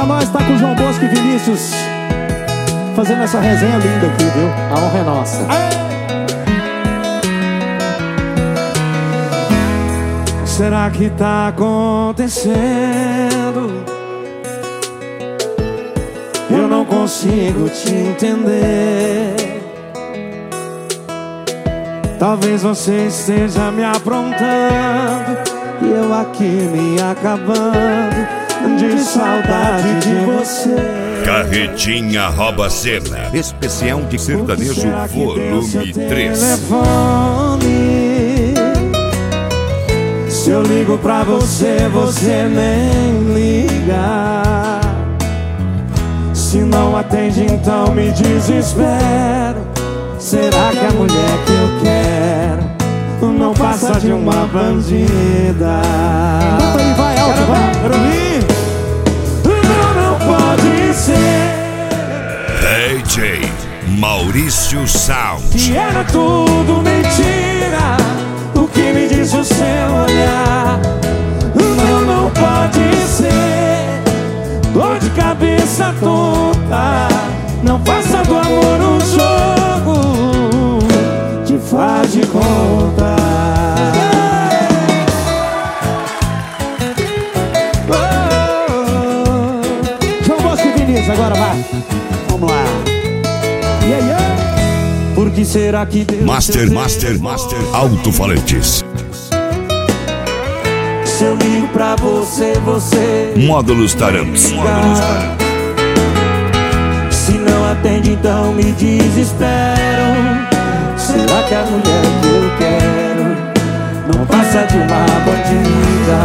pra nós, tá com o João Bosco e Vinícius fazendo essa resenha linda aqui, viu? A honra é nossa. Será que tá acontecendo? Eu não consigo te entender. Talvez você esteja me aprontando e eu aqui me acabando de saudade de você. Carretinha rouba cena. Especial de sertanejo volume 3. Se eu ligo pra você, você nem liga. Se não atende, então me desespero. Será que a mulher que eu quero não passa de uma bandida? Vai alto, vai. Não pode ser. DJ Maurício Sound. Que era tudo mentira, o que me disse o seu olhar. Não pode ser. Dor de cabeça tonta. Não faça do amor um jogo, te faz de conta. João Bosco e Vinícius, agora vai. Vamos lá. Por que será que Deus Master Alto-Falantes. Se eu ligo pra você, você Módulos Taramps. Se não atende, então me desespero. Será que a mulher que eu quero não passa de uma bandida?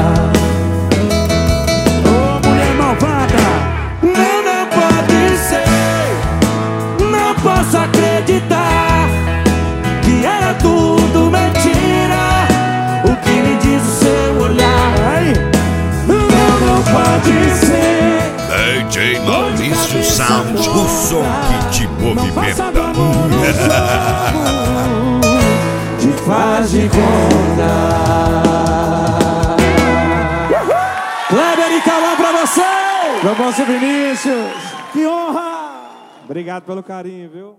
Ô, mulher malvada! Não pode ser. Não posso acreditar que era tudo mentira, o que me diz o seu olhar. Não pode ser. DJ Maurício Sound, o som que te movimenta. Te faz de conta. Kleber e Cauã pra você! João Bosco e Vinícius! Que honra! Obrigado pelo carinho, viu?